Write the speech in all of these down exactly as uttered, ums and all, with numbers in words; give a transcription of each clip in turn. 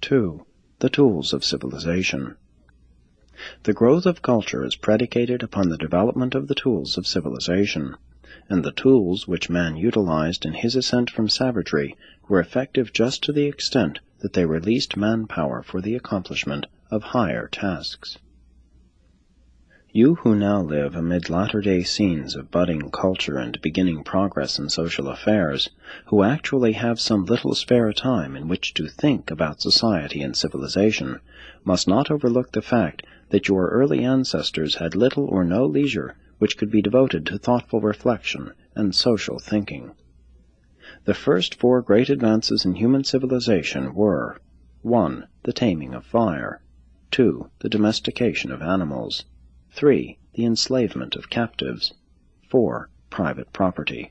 two. The tools of civilization. The growth of culture is predicated upon the development of the tools of civilization, and the tools which man utilized in his ascent from savagery were effective just to the extent that they released manpower for the accomplishment of higher tasks. You who now live amid latter-day scenes of budding culture and beginning progress in social affairs, who actually have some little spare time in which to think about society and civilization, must not overlook the fact that your early ancestors had little or no leisure which could be devoted to thoughtful reflection and social thinking. The first four great advances in human civilization were: one. The taming of fire; two. The domestication of animals; three. The enslavement of captives; four. Private property.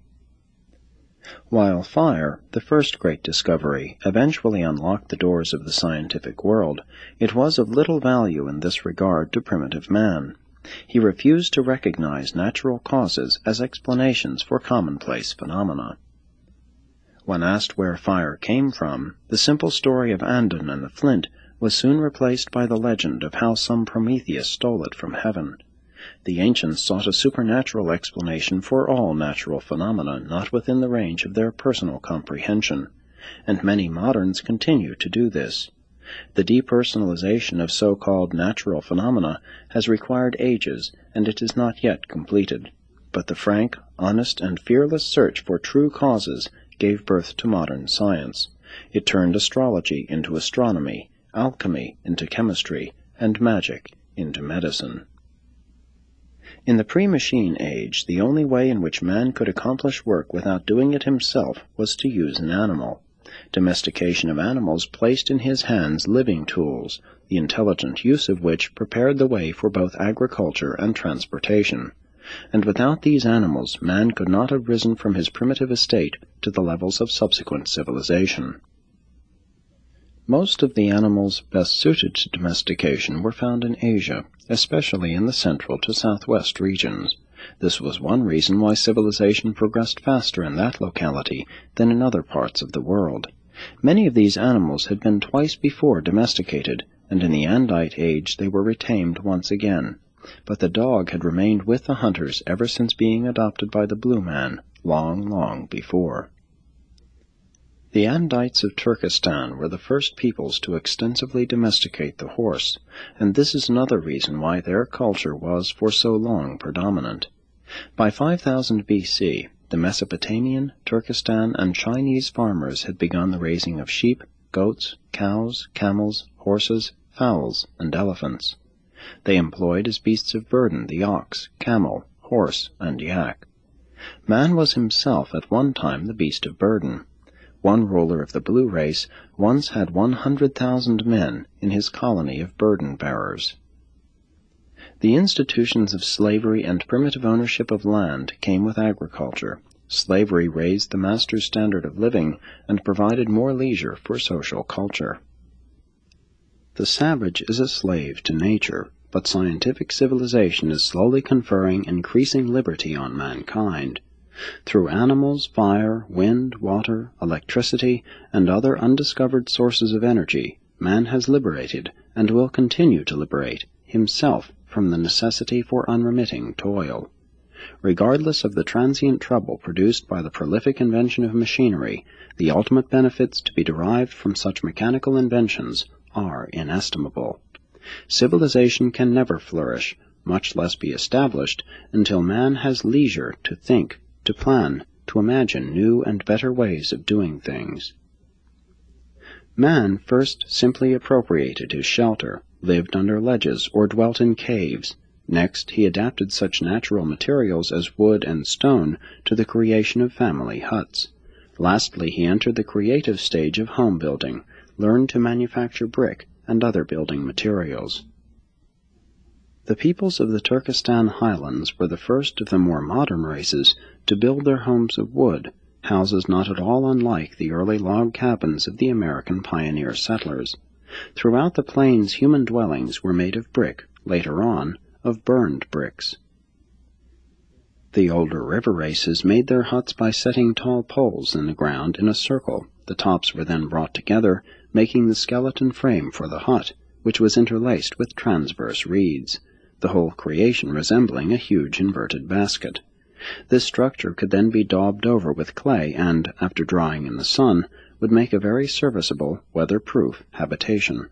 While fire, the first great discovery, eventually unlocked the doors of the scientific world, it was of little value in this regard to primitive man. He refused to recognize natural causes as explanations for commonplace phenomena. When asked where fire came from, the simple story of Andon and the flint was soon replaced by the legend of how some Prometheus stole it from heaven. The ancients sought a supernatural explanation for all natural phenomena not within the range of their personal comprehension, and many moderns continue to do this. The depersonalization of so-called natural phenomena has required ages, and it is not yet completed. But the frank, honest, and fearless search for true causes gave birth to modern science. It turned astrology into astronomy, alchemy into chemistry, and magic into medicine. In the pre-machine age, the only way in which man could accomplish work without doing it himself was to use an animal. Domestication of animals placed in his hands living tools, the intelligent use of which prepared the way for both agriculture and transportation. And without these animals, man could not have risen from his primitive estate to the levels of subsequent civilization. Most of the animals best suited to domestication were found in Asia, especially in the central to southwest regions. This was one reason why civilization progressed faster in that locality than in other parts of the world. Many of these animals had been twice before domesticated, and in the Andite age they were retamed once again. But the dog had remained with the hunters ever since being adopted by the blue man, long, long before. The Andites of Turkestan were the first peoples to extensively domesticate the horse, and this is another reason why their culture was for so long predominant. By five thousand B C, the Mesopotamian, Turkestan, and Chinese farmers had begun the raising of sheep, goats, cows, camels, horses, fowls, and elephants. They employed as beasts of burden the ox, camel, horse, and yak. Man was himself at one time the beast of burden. One ruler of the blue race once had one hundred thousand men in his colony of burden-bearers. The institutions of slavery and primitive ownership of land came with agriculture. Slavery raised the master's standard of living and provided more leisure for social culture. The savage is a slave to nature, but scientific civilization is slowly conferring increasing liberty on mankind. Through animals, fire, wind, water, electricity, and other undiscovered sources of energy, man has liberated, and will continue to liberate, himself from the necessity for unremitting toil. Regardless of the transient trouble produced by the prolific invention of machinery, the ultimate benefits to be derived from such mechanical inventions are inestimable. Civilization can never flourish, much less be established, until man has leisure to think, to plan, to imagine new and better ways of doing things. Man first simply appropriated his shelter, lived under ledges, or dwelt in caves. Next, he adapted such natural materials as wood and stone to the creation of family huts. Lastly, he entered the creative stage of home building, learned to manufacture brick and other building materials. The peoples of the Turkestan highlands were the first of the more modern races to build their homes of wood, houses not at all unlike the early log cabins of the American pioneer settlers. Throughout the plains, human dwellings were made of brick, later on, of burned bricks. The older river races made their huts by setting tall poles in the ground in a circle. The tops were then brought together, making the skeleton frame for the hut, which was interlaced with transverse reeds, the whole creation resembling a huge inverted basket. This structure could then be daubed over with clay and, after drying in the sun, would make a very serviceable, weather-proof habitation.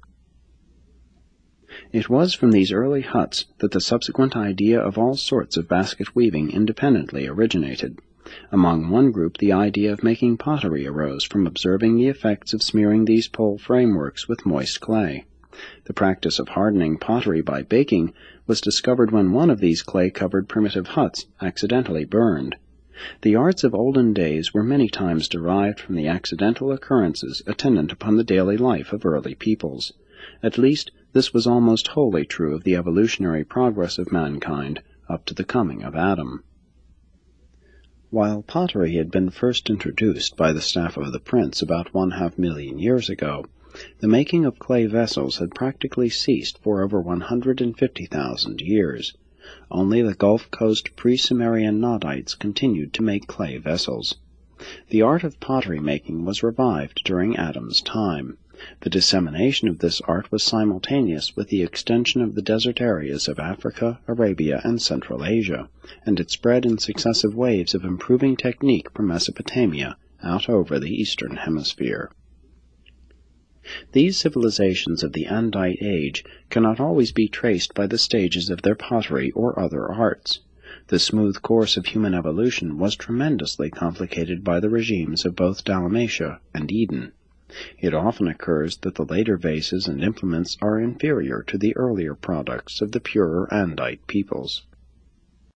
It was from these early huts that the subsequent idea of all sorts of basket weaving independently originated. Among one group the idea of making pottery arose from observing the effects of smearing these pole frameworks with moist clay. The practice of hardening pottery by baking was discovered when one of these clay-covered primitive huts accidentally burned. The arts of olden days were many times derived from the accidental occurrences attendant upon the daily life of early peoples. At least, this was almost wholly true of the evolutionary progress of mankind up to the coming of Adam. While pottery had been first introduced by the staff of the prince about one half million years ago, the making of clay vessels had practically ceased for over one hundred fifty thousand years. Only the Gulf Coast pre-Sumerian Nodites continued to make clay vessels. The art of pottery making was revived during Adam's time. The dissemination of this art was simultaneous with the extension of the desert areas of Africa, Arabia, and Central Asia, and it spread in successive waves of improving technique from Mesopotamia out over the Eastern Hemisphere. These civilizations of the Andite age cannot always be traced by the stages of their pottery or other arts. The smooth course of human evolution was tremendously complicated by the regimes of both Dalmatia and Eden. It often occurs that the later vases and implements are inferior to the earlier products of the purer Andite peoples.